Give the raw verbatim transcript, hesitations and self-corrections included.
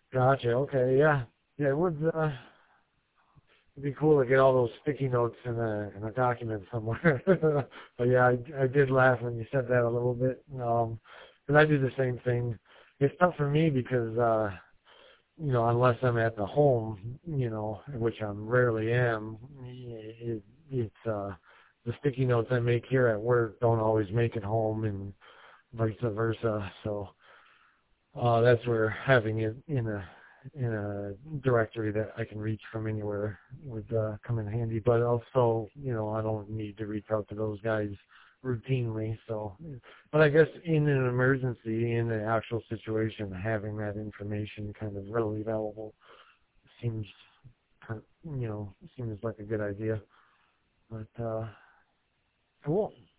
Gotcha. Okay. Yeah. Yeah. It would uh, it'd be cool to get all those sticky notes in a in a document somewhere. But yeah, I I did laugh when you said that a little bit. Um, and I do the same thing. It's tough for me because uh, you know, unless I'm at the home, you know, which I rarely am, it, it's uh, the sticky notes I make here at work don't always make it home, and vice versa. So uh, that's where having it in a in a directory that I can reach from anywhere would uh, come in handy. But also, you know, I don't need to reach out to those guys routinely. So, but I guess in an emergency, in the actual situation, having that information kind of readily available seems, you know, seems like a good idea. But uh, cool.